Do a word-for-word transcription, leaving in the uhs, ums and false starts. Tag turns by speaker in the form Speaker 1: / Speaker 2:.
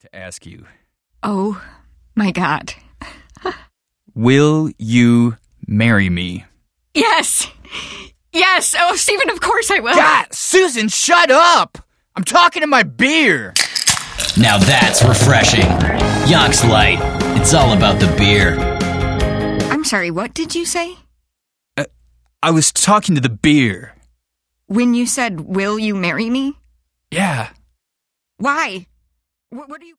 Speaker 1: to ask you.
Speaker 2: Oh, my God.
Speaker 1: Will you marry me?
Speaker 2: Yes! Yes! Oh, Stephen, of course I will.
Speaker 1: God, Susan, shut up! I'm talking to my beer!
Speaker 3: Now that's refreshing. Yonk's Light. It's all about the beer.
Speaker 2: I'm sorry, what did you say?
Speaker 1: Uh, I was talking to the beer.
Speaker 2: When you said, will you marry me?
Speaker 1: Yeah.
Speaker 2: Why? What, what are you...